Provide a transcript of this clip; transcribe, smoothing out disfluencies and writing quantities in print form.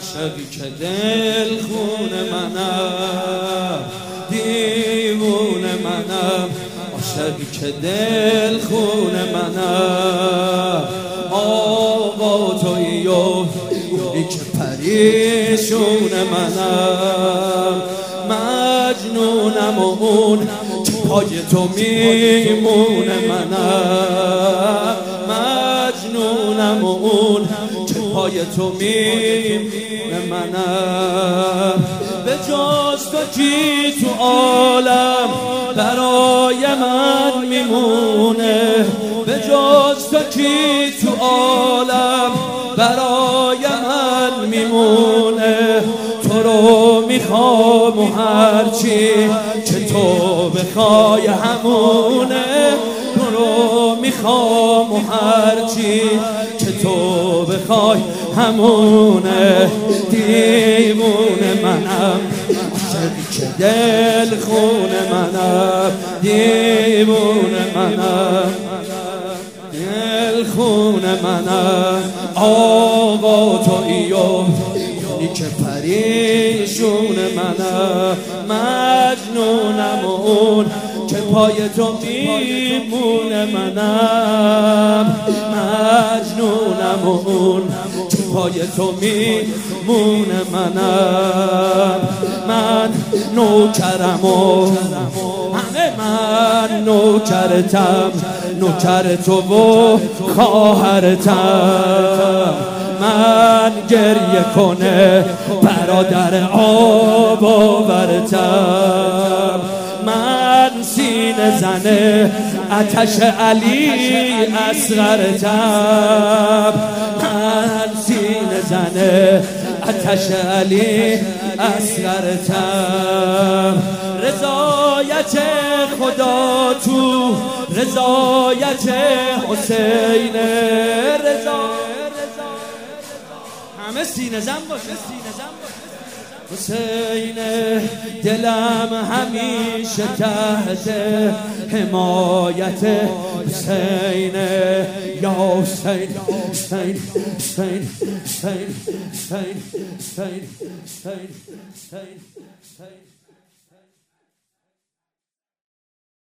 عاشقی که دل خون منم، دیوونه منم، عاشقی که دل خون منم. آقا تویی و گویی که پریشون منم، مجنونم و اون که پای تو میمونه منم، مجنونم و اون که پای تو میمونه منم. به جز تو کی تو عالم برای من میمونه، به جز تو کی تو عالم برای من میمونه. تو رو میخوام و هرچی که تو بخوای همونه، تو رو میخوام و هرچی که تو بخوای همونه. دیوونه منم، عاشقی که دل خون منم، دیوونه منم، دل خون منم. آقا تویی و گویی که پریشون منم، مجنونم و اون که پای تو میمونه منم، مجنونم و اون که پای تو میمونه منم. من نوکرم و همه من نوکرتم، نوکر تو و خواهرتم. من گریه کنه برادر آب آورتم، من سینه زنه آتش علی اصغرتم، من سینه زنه آتش علی اصغرتم. رضایت خدا تو رضایت حسین، همه سینه زن باشه، سینه زن باشه. حسین دلم همیشه تحت حمایت حسین، یا حسین، حسین، حسین، حسین، حسین، حسین، حسین، حسین.